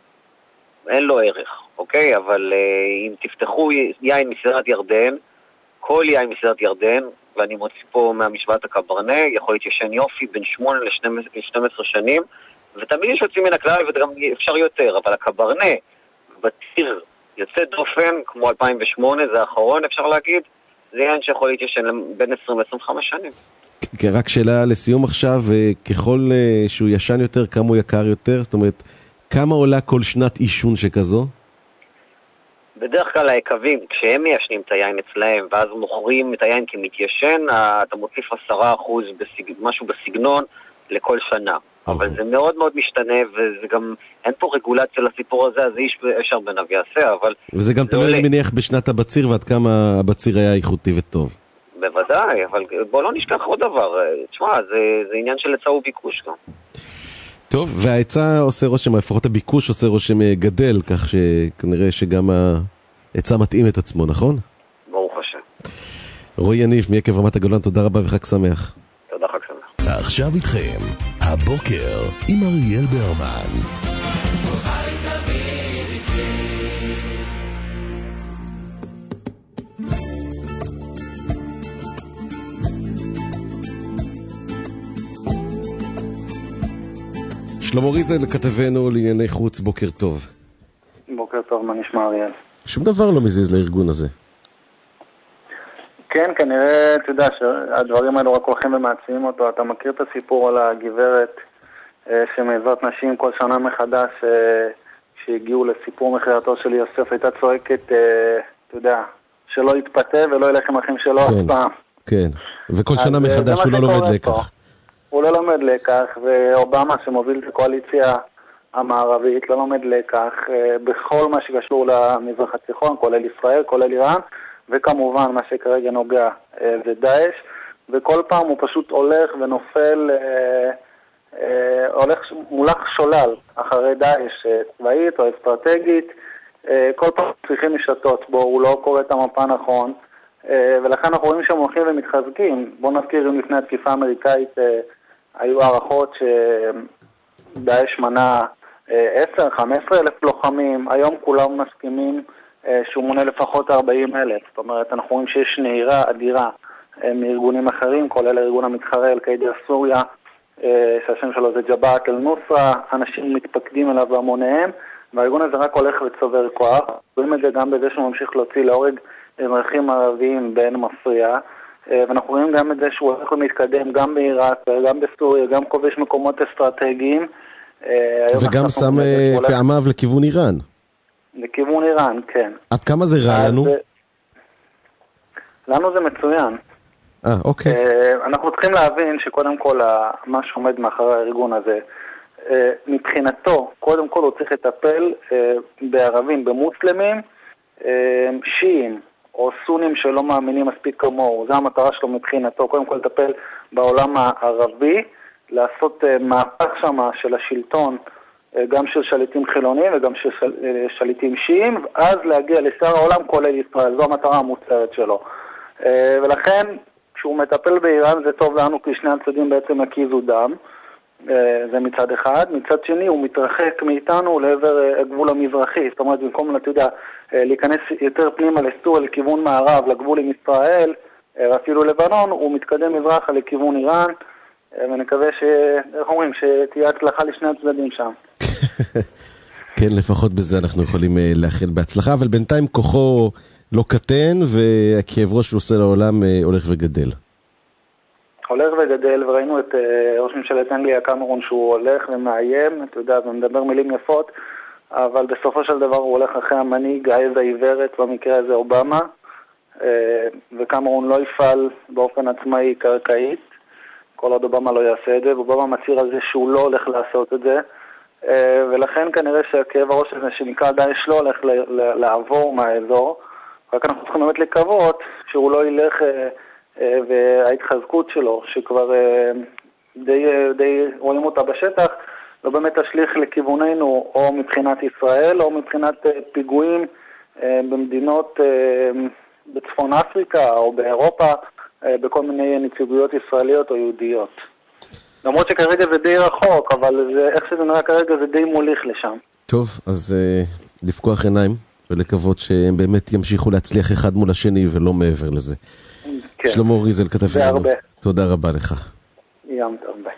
אין לו ערך, אוקיי? אבל אם תפתחו יין מסעדת ירדן, כל יין מסעדת ירדן, ואני מוציא פה מהמשוואת הקברנה, יכול להתיישן יופי בין שמונה ל-שתים עשרה שנים, ותמיד יש יוצאים מן הכלל וגם אפשר יותר, אבל הקברנה בציר יוצא דופן, כמו אלפיים ושמונה, זה האחרון אפשר להגיד, זה יין שיכול להתיישן בין עשרים ל-עשרים וחמש שנים. רק שאלה לסיום עכשיו, ככל שהוא ישן יותר, כמה הוא יקר יותר? זאת אומרת, כמה עולה כל שנת אישון שכזו? בדרך כלל היקבים, כשהם מיישנים את היין אצלהם, ואז מוכרים את היין כמתיישן, אתה מוסיף עשרה אחוז, משהו בסגנון, לכל שנה. אבל זה מאוד מאוד משתנה, וזה גם, אין פה רגולציה לסיפור הזה, אז איש ישר בנביא עשה, אבל... וזה גם תלוי מניח בשנת הבציר, ועד כמה הבציר היה איכותי וטוב. בוודאי, אבל בוא לא נשכח עוד דבר. תשמע, זה, זה עניין של היצע וביקוש גם. טוב, וההיצע עושה רושם, לפחות הביקוש עושה רושם גדל, כך שכנראה שגם עצה מתאים את עצמו, נכון? ברוך השם. רועי יניב, מיקב רמת הגולן, תודה רבה וחג שמח. תודה, חג שמח. עכשיו איתכם, הבוקר עם אריאל ברמן. שלמה ריזל, כתבנו לענייני חוץ, בוקר טוב. בוקר טוב, מה נשמע אריאל? שום דבר לא מזיז לארגון הזה. כן, כנראה, אתה יודע שהדברים האלו רק הולכים ומעצימים אותו. אתה מכיר את הסיפור על הגברת שמעזרת נשים כל שנה מחדש שהגיעו לסיפור מכירתו של יוסף, הייתה צועקת, אתה יודע, שלא יתפתה ולא ילך עם אחים שלו אף פעם. כן, וכל שנה מחדש הוא לא לומד לקח. הוא לא לומד לקח, ואובמה שמוביל את הקואליציה המערבית לא לומד לקח בכל מה שקשור למזרח התיכון, כולל ישראל, כולל איראן, וכמובן מה שכרגע נוגע זה דאעש, וכל פעם הוא פשוט הולך ונופל, הולך מולך שולל אחרי דאעש צבאית או אסטרטגית, כל פעם צריכים לשתות בו, הוא לא קורא את המפה נכון, ולכן אנחנו רואים שהם הולכים ומתחזקים. בואו נזכיר, אם לפני התקיפה האמריקאית היו הערכות שדאעש מנה עשר חמש עשרה אלף לוחמים, היום כולם מסכימים שהוא מונה לפחות ארבעים אלף. זאת אומרת, אנחנו רואים שיש נהירה אדירה מארגונים אחרים, כולל הארגון המתחרה אל-קאעידה סוריה, שהשם שלו זה ג'בהת אל-נוסרה, אנשים מתפקדים אליו בהמוניהם, והארגון הזה רק הולך וצובר כוח. רואים את זה גם בזה שהוא ממשיך להוציא להורג אזרחים ערביים בין מפריע, ואנחנו רואים גם את זה שהוא הולך ומתקדם גם בעיראק, גם בסוריה, גם כובש מקומות אסטרטגיים. וגם שם פעמיו לכיוון איראן. לכיוון איראן, כן. עד כמה זה רע לנו? לנו זה מצוין. אה, אוקיי. אנחנו צריכים להבין שקודם כל מה שעומד מאחורי הארגון הזה, מבחינתו, קודם כל הוא צריך לטפל בערבים, במוסלמים, שיעים או סונים שלא מאמינים מספיק כמוהו. זו המטרה שלו מבחינתו, קודם כל לטפל בעולם הערבי, לעשות מהפך שמה של השלטון, גם של שליטים חילונים וגם של שליטים שיעים, ואז להגיע לשאר העולם כולל ישראל. זו המטרה המוצהרת שלו. ולכן כשהוא מטפל באיראן זה טוב לנו, כי שני הצדדים בעצם הקיזו דם, זה מצד אחד. מצד שני הוא מתרחק מאיתנו לעבר הגבול המזרחי, זאת אומרת במקום, אתה יודע, להיכנס יותר פנימה לסוריה, לכיוון מערב, לגבול עם ישראל, אפילו לבנון, הוא מתקדם מזרחה לכיוון איראן, ונקווה ש... איך אומרים? שתהיה הצלחה לשני הצדדים שם. כן, לפחות בזה אנחנו יכולים לאחל בהצלחה, אבל בינתיים כוחו לא קטן, והכאב ראש שהוא עושה לעולם הולך וגדל. הולך וגדל, וראינו את ראש ממשלת אנגליה קמרון שהוא הולך ומאיים, אתה יודע, ומדבר מילים יפות, אבל בסופו של דבר הוא הולך אחרי המנהיג, העז העיוורת, במקרה הזה אובמה, וקמרון לא יפעל באופן עצמאי קרקעית, כל עוד אובמה לא יעשה את זה, ואובמה מצהיר על זה שהוא לא הולך לעשות את זה, ולכן כנראה שהכאב הראש הזה שנקרא דאעש לא הולך לעבור מהאזור, רק אנחנו צריכים באמת לקוות שהוא לא ילך, וההתחזקות שלו, שכבר די, די רואים אותה בשטח, לא באמת תשליך לכיווננו, או מבחינת ישראל, או מבחינת פיגועים במדינות בצפון אפריקה, או באירופה, בכל מיני נציגויות ישראליות או יהודיות. למרות שכרגע זה די רחוק, אבל זה, איך שזה נראה כרגע זה די מוליך לשם. טוב, אז uh, לפקוח עיניים ולקוות שהם באמת ימשיכו להצליח אחד מול השני ולא מעבר לזה. כן. שלמה ריזל כתב לנו. תודה רבה לך. ים טוב, ביי.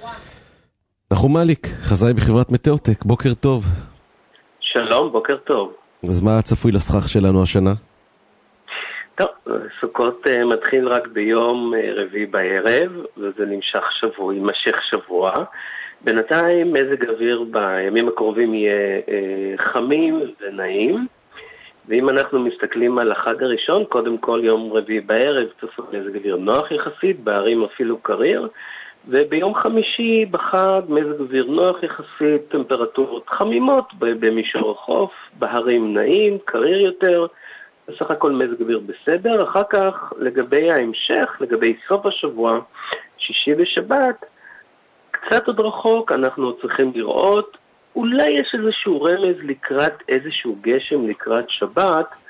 נחום מליק, חזאי בחברת מטאוטק, בוקר טוב. שלום, בוקר טוב. אז מה הצפוי לסכך שלנו השנה? טוב, סוכות uh, מתחיל רק ביום uh, רביעי בערב, וזה נמשך שבוע, יימשך שבוע. בינתיים מזג אוויר בימים הקרובים יהיה uh, חמים ונעים, ואם אנחנו מסתכלים על החג הראשון, קודם כל יום רביעי בערב צפוי מזג אוויר נוח יחסית, בערים אפילו קריר, וביום חמישי בחג מזג אוויר נוח יחסית, טמפרטורות חמימות במישור החוף, בהרים נעים, קריר יותר, בסך הכל מזג אוויר בסדר. אחר כך לגבי ההמשך, לגבי סוף השבוע, שישי ושבת, קצת עוד רחוק, אנחנו צריכים לראות, אולי יש איזשהו רמז לקראת איזשהו גשם לקראת שבת,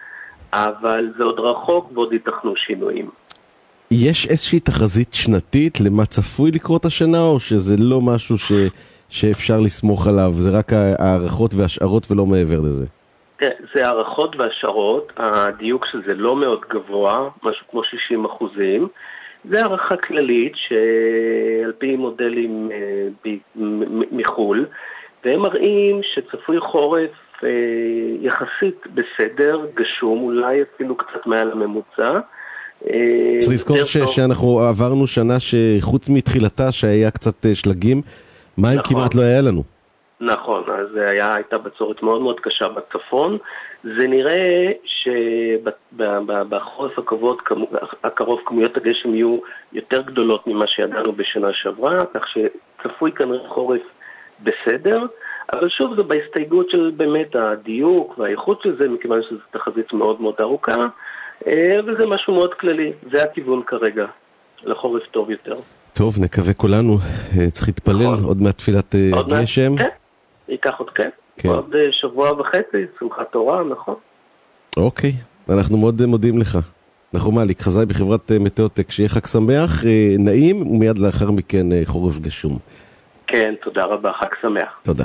אבל זה עוד רחוק ועוד ייתכנו שינויים. יש איזושהי תחזית שנתית למה צפוי לקרות השנה, או שזה לא משהו ש... שאפשר לסמוך עליו, זה רק הערכות והשערות ולא מעבר לזה? זה הערכות והשערות, הדיוק שזה לא מאוד גבוה, משהו כמו שישים אחוזים, זה הערכה כללית שעל פי מודלים מחול, והם מראים שצפוי חורף יחסית בסדר, גשום, אולי אפילו קצת מעל הממוצע. צריך לזכור ש- שאנחנו עברנו שנה שחוץ מתחילתה שהיה קצת שלגים, מים נכון. כמעט לא היה לנו. נכון, אז היה, הייתה בצורת מאוד מאוד קשה בצפון. זה נראה שבחורף הקרוב כמויות הגשם יהיו יותר גדולות ממה שידענו בשנה שעברה, כך שצפוי כנראה חורף בסדר, אבל שוב זה בהסתייגות של באמת הדיוק והאיכות של זה, מכיוון שזו תחזית מאוד מאוד ארוכה, וזה משהו מאוד כללי, זה הכיוון כרגע, לחורף טוב יותר. טוב, נקווה כולנו, צריך להתפלל נכון. עוד מהתפילת עוד גשם. כן, ייקח עוד כן. כן. עוד שבוע וחצי, שמחת תורה, נכון. אוקיי, אנחנו מאוד מודים לך. אנחנו מעליק, חזאי בחברת מטאוטק, שיהיה חג שמח, נעים, ומיד לאחר מכן חורף גשום. כן, תודה רבה, חג שמח. תודה.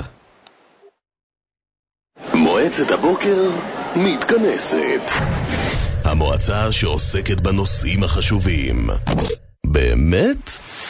מועצת הבוקר מתכנסת. המועצה שעוסקת בנושאים החשובים. באמת?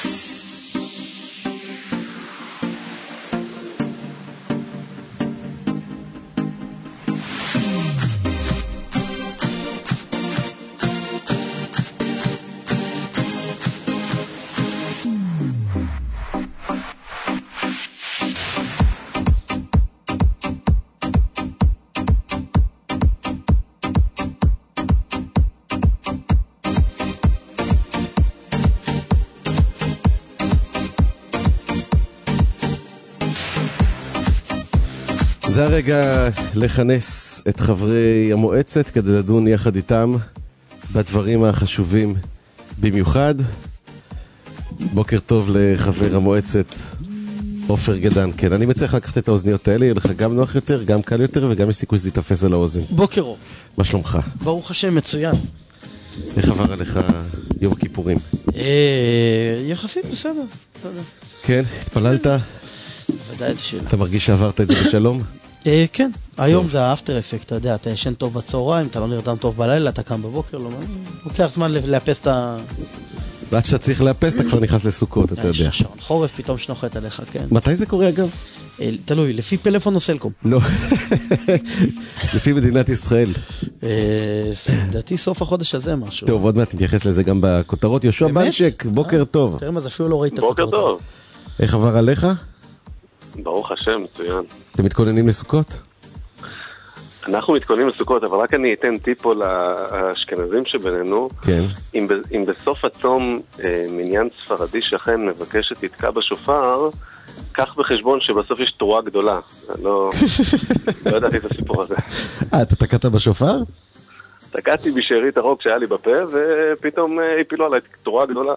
זה הרגע לכנס את חברי המועצת כדי לדון יחד איתם בדברים החשובים במיוחד. בוקר טוב לחבר המועצת עופר גדן. כן, אני מצליח לקחת את האוזניות האלה, יהיה לך גם נוח יותר, גם קל יותר וגם יש סיכוי שזה יתפס על האוזן. בוקר אור. מה שלומך? ברוך השם, מצוין. איך עבר עליך יום הכיפורים? יחסית בסדר. כן, התפללת? ודאי שלא. אתה מרגיש שעברת את זה בשלום? כן, היום זה האפטר אפקט, אתה יודע, אתה ישן טוב בצהריים, אתה לא נרדם טוב בלילה, אתה קם בבוקר, לא לוקח זמן לאפס את ה... ועד שאתה צריך לאפס, אתה כבר נכנס לסוכות, אתה יודע. חורף פתאום שנוחת עליך, כן. מתי זה קורה אגב? תלוי, לפי פלאפון או סלקום? לא, לפי מדינת ישראל. לדעתי סוף החודש הזה משהו. טוב, עוד מעט נתייחס לזה גם בכותרות. יהושע בנצ'ק, בוקר טוב. תראה מה, זה אפילו לא ראית את הכותרות. בוקר טוב. איך עבר עליך? ברוך השם, מצוין. אתם מתכוננים לסוכות? אנחנו מתכוננים לסוכות, אבל רק אני אתן טיפו לאשכנזים שבינינו. כן. אם, אם בסוף הצום אה, מניין ספרדי שכן מבקש שתתקע בשופר, קח בחשבון שבסוף יש תורה גדולה. לא, לא ידעתי את הסיפור הזה. אה, אתה תקעת בשופר? תקעתי בשארית הרוק שהיה לי בפה, ופתאום אה, הפילו עליי תורה גדולה.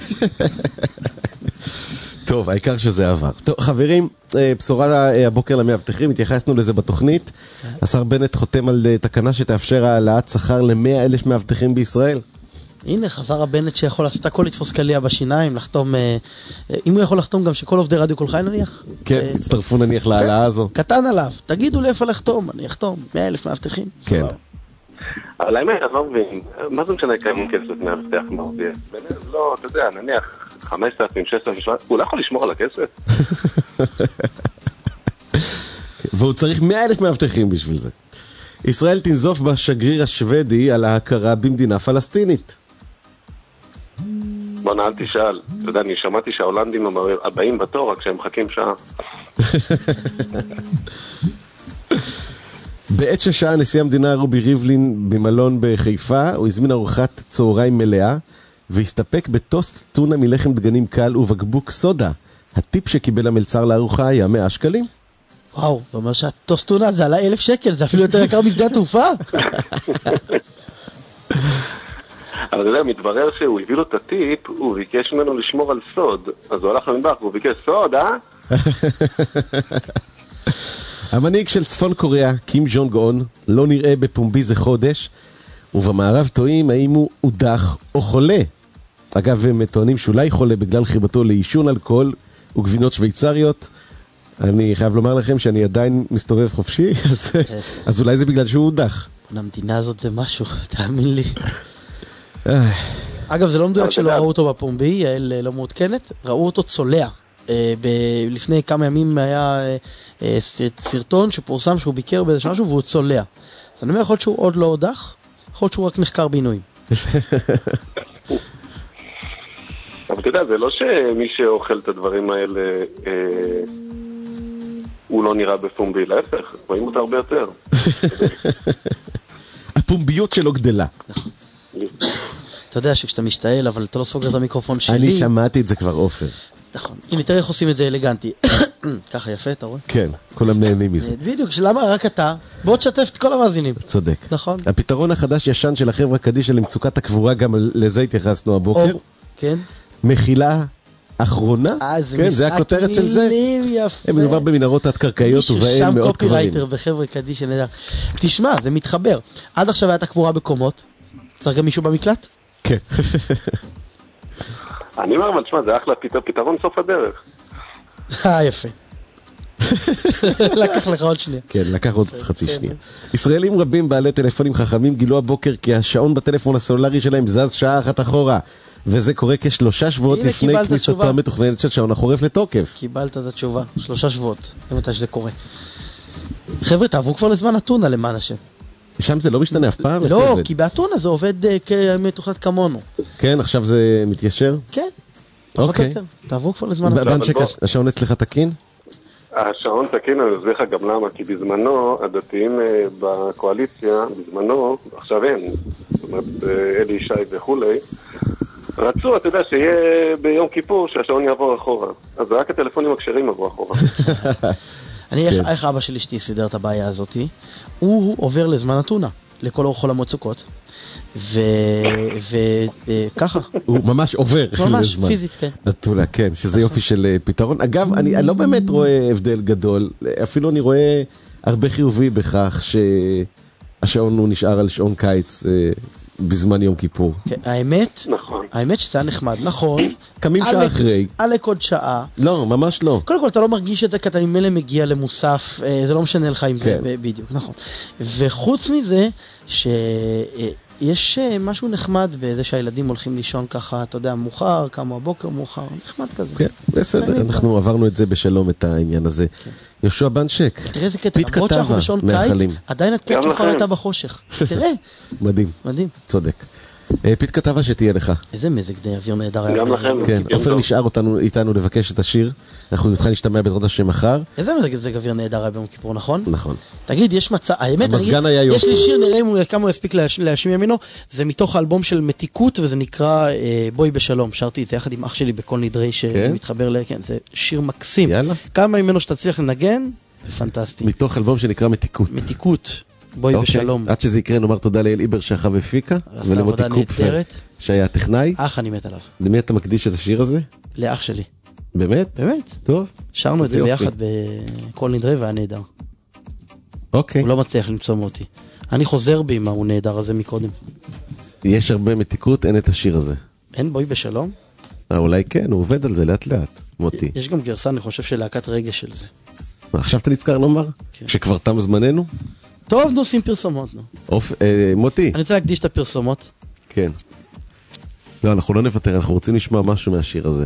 טוב, העיקר שזה עבר. טוב, חברים, בשורה הבוקר למאבטחים, התייחסנו לזה בתוכנית. השר בנט חותם על תקנה שתאפשר העלאת שכר ל-מאה אלף מאבטחים בישראל. הנה, חזר הבנט שיכול לעשות הכל, לתפוס קליה בשיניים, לחתום, אם הוא יכול לחתום גם שכל עובדי רדיו כל חי נניח. כן, הצטרפו נניח להעלאה הזו. קטן עליו, תגידו לי איפה לחתום, אני אחתום, מאה אלף מאבטחים. כן. אבל האמת, אני לא מבין, מה זה משנה כמה כסף מאבטח מרוויח? לא, אתה יודע, נניח חמשת אלפים, ששת אלפים, הוא לא יכול לשמור על הכסף? והוא צריך מאה אלף מאבטחים בשביל זה. ישראל תנזוף בשגריר השוודי על ההכרה במדינה פלסטינית. בוא נעל תשאל, אתה יודע, אני שמעתי שההולנדים הבאים בתור, רק שהם מחכים שעה. בעת ששעה נשיא המדינה רובי ריבלין במלון בחיפה, הוא הזמין ארוחת צהריים מלאה, והסתפק בטוסט טונה מלחם דגנים קל ובקבוק סודה. הטיפ שקיבל המלצר לארוחה היה מאה שקלים. וואו, זאת אומרת שהטוסט טונה זה עלה אלף שקל, זה אפילו יותר יקר משדה התעופה. אבל אתה יודע, מתברר שהוא הביא לו את הטיפ, הוא ביקש ממנו לשמור על סוד. אז הוא הלך למטבח והוא ביקש סוד, אה? המנהיג של צפון קוריאה, קים ג'ונג און, לא נראה בפומבי זה חודש, ובמערב טועים האם הוא הודח או חולה. אגב, הם טוענים שאולי חולה בגלל חיבתו לאישון אלכוהול וגבינות שוויצריות. אני חייב לומר לכם שאני עדיין מסתובב חופשי, אז, אז אולי זה בגלל שהוא הודח. המדינה הזאת זה משהו, תאמין לי. אגב, זה לא מדויק שלא ראו אותו בפומבי, יעל לא מעודכנת, ראו אותו צולע. לפני כמה ימים היה סרטון שפורסם שהוא ביקר באיזה משהו והוא צולע. אז אני אומר, יכול להיות שהוא עוד לא הודח, יכול להיות שהוא רק נחקר בעינויים. אבל אתה יודע, זה לא שמי שאוכל את הדברים האלה הוא לא נראה בפומבי, להפך, רואים אותה הרבה יותר. הפומביות שלו גדלה. אתה יודע שכשאתה משתעל, אבל אתה לא סוגר את המיקרופון שלי. אני שמעתי את זה כבר, עופר. נכון. הנה, תראה איך עושים את זה אלגנטי. ככה יפה, אתה רואה? כן, כולם נהנים מזה. בדיוק, למה רק אתה? בוא תשתף את כל המאזינים. צודק. נכון. הפתרון החדש ישן של החברה קדישא למצוקת הקבורה, גם לזה התייחסנו הבוקר. כן. מחילה אחרונה? כן, זה הכותרת של זה. הם מדובר במנהרות תת-קרקעיות ובהם מאות קברים. שם קופירייטר בחברה קדישא נהדר. תשמע, זה מתחבר. עד עכשיו הייתה קבורה בקומות. צריך גם מישהו במקלט? כן. אני אומר, אבל תשמע, זה אחלה פתרון סוף הדרך. אה, יפה. לקח לך עוד שנייה. כן, לקח עוד חצי שנייה. ישראלים רבים בעלי טלפונים חכמים גילו הבוקר כי השעון בטלפון הסלולרי שלהם זז שעה אחת אחורה. וזה קורה כשלושה שבועות לפני כניסתו המתוכננת של שעון החורף לתוקף. קיבלת את התשובה, שלושה שבועות. זה מתי שזה קורה. חבר'ה, תעברו כבר לזמן אתונה למען השם. שם זה לא משתנה אף פעם? לא, כי באתונה זה עובד כמתוכנת כמונו. כן, עכשיו זה מתיישר? כן, פחות או יותר. תעברו כבר לזמן אתונה. בנשק, השעון אצלך תקין? השעון תקין, אני אסביר לך גם למה, כי בזמנו, הדתיים בקואליציה, בזמנו, עכשיו אין, זאת אומרת, אלי ישי וכולי, רצו, אתה יודע, שיהיה ביום כיפור שהשעון יעבור אחורה. אז רק הטלפונים הכשרים עברו אחורה. אני, איך אבא של אשתי סידר את הבעיה הזאת? הוא עובר לזמן אתונה, לכל אורך חול המצוקות, וככה. הוא ממש עובר לזמן. ממש פיזית, כן. אתונה, כן, שזה יופי של פתרון. אגב, אני לא באמת רואה הבדל גדול, אפילו אני רואה הרבה חיובי בכך שהשעון הוא נשאר על שעון קיץ בזמן יום כיפור. האמת, האמת שזה היה נחמד, נכון. קמים שעה אחרי. עלק עוד שעה. לא, ממש לא. קודם כל, אתה לא מרגיש את זה, כי אתה ממילא מגיע למוסף, זה לא משנה לך אם זה בדיוק, נכון. וחוץ מזה, שיש משהו נחמד בזה שהילדים הולכים לישון ככה, אתה יודע, מאוחר, כמה הבוקר מאוחר, נחמד כזה. כן, בסדר, אנחנו עברנו את זה בשלום, את העניין הזה. יהושע בנשק, תראה איזה קטע, למרות שאנחנו בשעון קיץ, עדיין הקטע שלך הייתה בחושך. תראה. מדהים. מדהים. צודק. פית כתבה שתהיה לך. איזה מזג די אוויר נהדר. גם לכם. כן, עופר נשאר איתנו לבקש את השיר. אנחנו איתך נשתמע בעזרת השם מחר. איזה מזג אוויר נהדר היה ביום כיפור, נכון? נכון. תגיד, יש מצע, האמת, יש לי שיר, נראה אם כמה הוא יספיק להשמיע ממנו, זה מתוך האלבום של מתיקות, וזה נקרא בואי בשלום. שרתי את זה יחד עם אח שלי בכל נדרי שמתחבר ל... כן, זה שיר מקסים. כמה ממנו שתצליח לנגן, זה פנטסטי. מתוך אלבום שנקרא מתיקות. מתיקות. בואי בשלום. עד שזה יקרה נאמר תודה לאל איבר שחב הפיקה, ולמוטי קופפר שהיה הטכנאי. אח, אני מת עליו. למי אתה מקדיש את השיר הזה? לאח שלי. באמת? באמת. טוב. שרנו את זה ביחד בכל נדרי והיה נהדר. אוקיי. הוא לא מצליח למצוא מותי. אני חוזר בי מה הוא נהדר הזה מקודם. יש הרבה מתיקות, אין את השיר הזה. אין בואי בשלום? אולי כן, הוא עובד על זה לאט לאט, מוטי. יש גם גרסה, אני חושב, של להקת רגש של זה. עכשיו אתה נזכר לומר? שכבר תם זמננו? טוב, נו, שים פרסומות, נו. אוף, אה, מוטי. אני רוצה להקדיש את הפרסומות. כן. לא, אנחנו לא נוותר, אנחנו רוצים לשמוע משהו מהשיר הזה.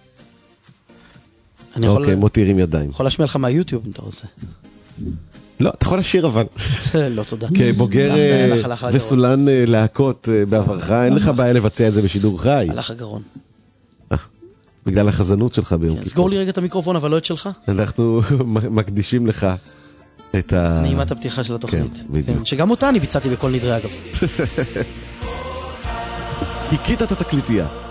אוקיי, מוטי הרים ידיים. יכול להשמיע לך מהיוטיוב אם אתה רוצה. לא, אתה יכול לשיר אבל. לא, תודה. כבוגר וסולן להקות בעברך, אין לך בעיה לבצע את זה בשידור חי. הלך הגרון. בגלל החזנות שלך ביום כיפור. סגור לי רגע את המיקרופון, אבל לא את שלך. אנחנו מקדישים לך את ה... נעימת הפתיחה של התוכנית. כן, בדיוק. שגם אותה אני ביצעתי בכל נדרי אגב. הכית את התקליטייה.